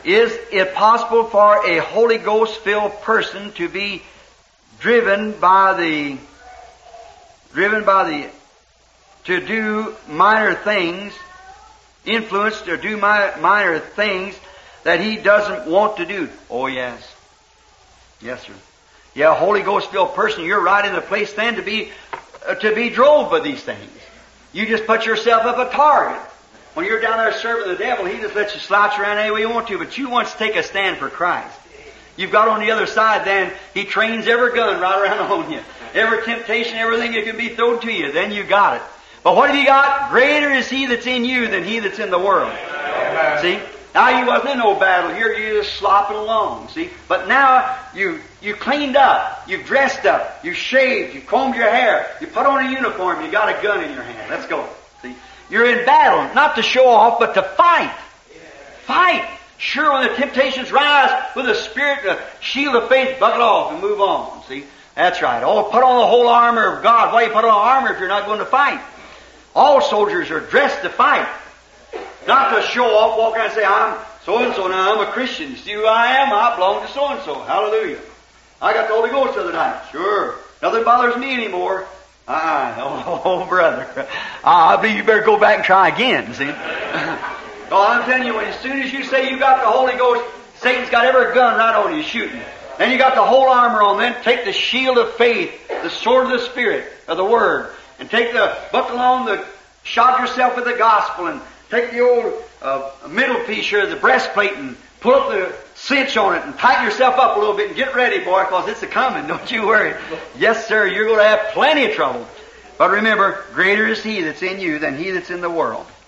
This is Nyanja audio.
Is it possible for a Holy Ghost-filled person to be driven by the, to do minor things, influenced to do minor things that he doesn't want to do? Oh, yes. Yes, sir. Yeah, a Holy Ghost-filled person, you're right in the place then to be drove by these things. You just put yourself up a target. When you're down there serving the devil, he just lets you slouch around any way you want to, but you want to take a stand for Christ. You've got on the other side then, he trains every gun right around on you. Every temptation, everything that can be thrown to you, then you got it. But what have you got? Greater is he that's in you than he that's in the world. Amen. See? Now you wasn't in no battle. You're just slopping along, see? But now you cleaned up, you've dressed up, you've shaved, you've combed your hair, you put on a uniform, you got a gun in your hand. Let's go. See? You're in battle, not to show off, but to fight. Fight. Sure, when the temptations rise with the Spirit, the shield of faith, buckle off and move on. See? That's right. Oh, put on the whole armor of God. Why do you put on armor if you're not going to fight? All soldiers are dressed to fight. Not to show off, walk around and say, I'm so-and-so now, I'm a Christian. You see who I am? I belong to so-and-so. Hallelujah. I got the Holy Ghost the other night. Sure. Nothing bothers me anymore. Oh, brother. I believe you better go back and try again, see? Oh, I'm telling you, as soon as you say you got the Holy Ghost, Satan's got every gun right on you shooting. Then you got the whole armor on, then take the shield of faith, the sword of the Spirit, of the Word, and take the, buckle on the, shod yourself with the gospel, and take the old middle piece here, the breastplate, and pull up the cinch on it, and tighten yourself up a little bit, and get ready, boy, because it's a-coming, don't you worry. Yes, sir, you're going to have plenty of trouble. But remember, greater is he that's in you than he that's in the world.